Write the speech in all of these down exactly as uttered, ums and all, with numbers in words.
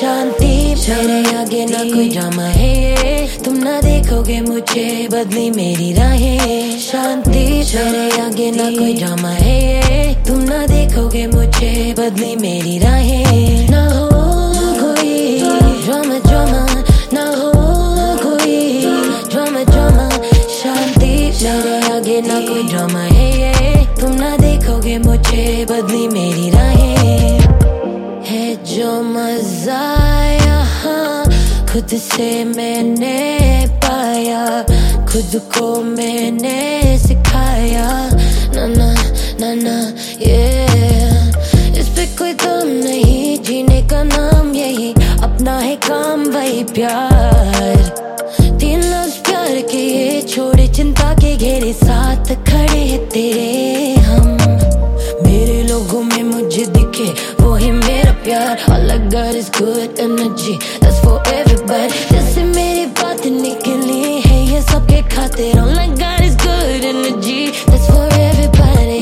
शांति मेरे आगे ना कोई ड्रामा है ये, तुम ना देखोगे मुझे बदली मेरी राहें। शांति मेरे आगे ना कोई ड्रामा है ये, तुम ना देखोगे मुझे बदली मेरी राहें। ना हो कोई ड्रामा ड्रामा, ना हो कोई ड्रामा ड्रामा। शांति मेरे आगे ना कोई ड्रामा है ये, तुम ना देखोगे मुझे बदली मेरी राहें। है जो मजा यहाँ खुद से मैंने पाया, खुद को मैंने सिखाया। ना ना ना ना ये इस पे कोई दम नहीं, जीने का नाम यही, अपना है काम वही प्यार। तीन लफ्ज प्यार के ये छोड़े चिंता के घेरे, साथ खड़े हैं तेरे हम। मेरे लोगों में मुझे दिखे वो ही मेरा प्यार। All I got is good energy, that's for everybody। जैसे मेरी बात निकली है ये सबके खातिर। All I got is good energy, that's for everybody।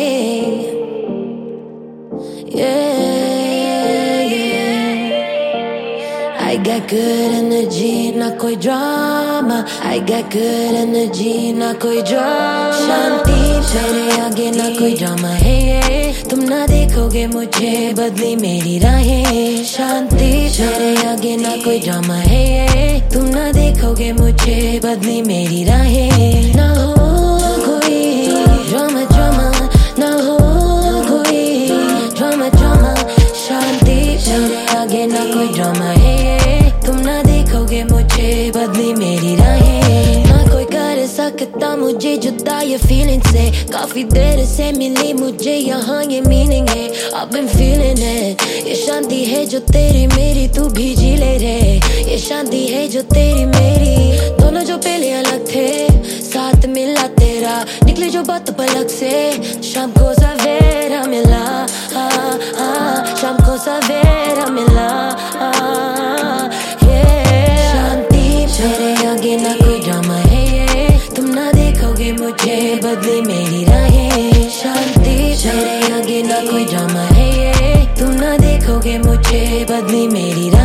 Yeah, yeah। I got good energy, ना कोई drama। I got good energy, ना कोई drama। शांति मेरे आगे ना कोई ड्रामा है ये, तुम ना देखोगे मुझे बदली मेरी राहें। शांति मेरे आगे ना कोई ड्रामा है ये, तुम ना देखोगे मुझे बदली मेरी राहें। ना हो कोई ड्रामा ड्रामा, ना हो कोई ड्रामा ड्रामा। शांति मेरे आगे ना कोई ड्रामा है ये, तुम ना देखोगे मुझे बदली मेरी राहें। ना कोई कर सकता मुझे जुदा ये फीलिंग से, काफी देर से मिली मुझे यहाँ ये मीनिंग है। I've been feeling it। ये शांति है जो तेरी मेरी, तू भी जी ले रे। ये शांति है जो तेरी मेरी, दोनों जो पहले अलग थे साथ मिला तेरा। निकले जो बात पलक से, शाम को सवेरा मिला। आ, आ, शाम को सवेरा मिला। आ, yeah। शांति मेरे आगे ना कोई ड्रामा है ये, तुम ना देखोगे मुझे बदली मेरी राहें। शांति मेरे आगे ना कोई ड्रामा है ये, तुम ना देखोगे मुझे बदली मेरी राहें।